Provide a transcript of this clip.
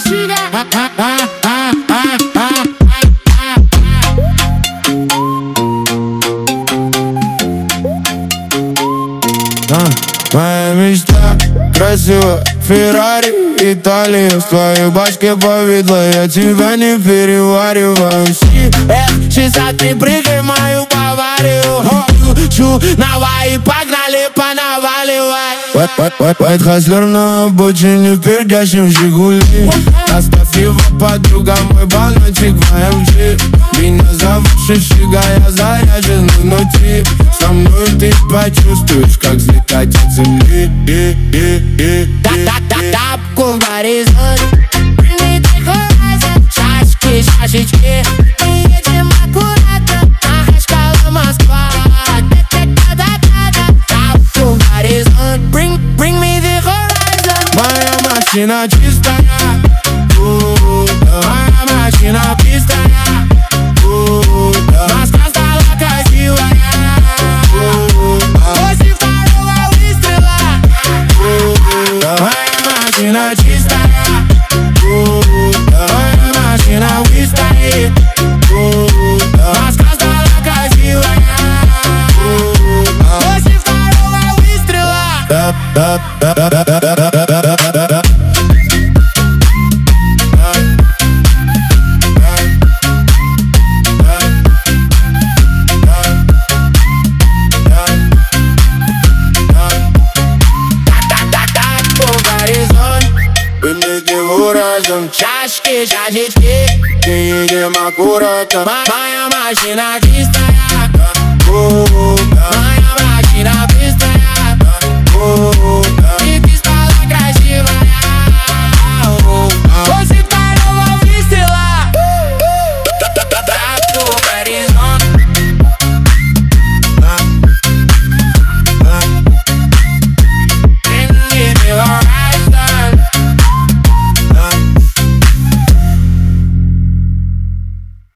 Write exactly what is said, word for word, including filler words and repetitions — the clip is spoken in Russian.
Моя мечта красиво, Феррари, Италия. В твоей башке повидло, я тебя не перевариваю. Си эф шестьдесят три, прыгай в мою Баварию. Хочу, давай, погнали, понаваливай. White Hustler на обочине в пердящем Жигули. Оставь его, подруга, мой баллончик в эм джи. Меня зовут Шишига, я заряжен внутри. Со мной ты почувствуешь, как взлетать от земли. Тапку в горизонт, прилетит horizon. Шашки, шашечки, мы едем аккуратно. Наша шкала Москва. Тапку в горизонт, bring, bring me the horizon. Моя машина чистая, моя машина чистая. Москва стала красивая после второго выстрела. Моя машина чистая, моя машина выстоит. Москва стала красивая после второго выстрела. Разом чашки, чашечки, мы едем аккуратно. Моя машина чистая.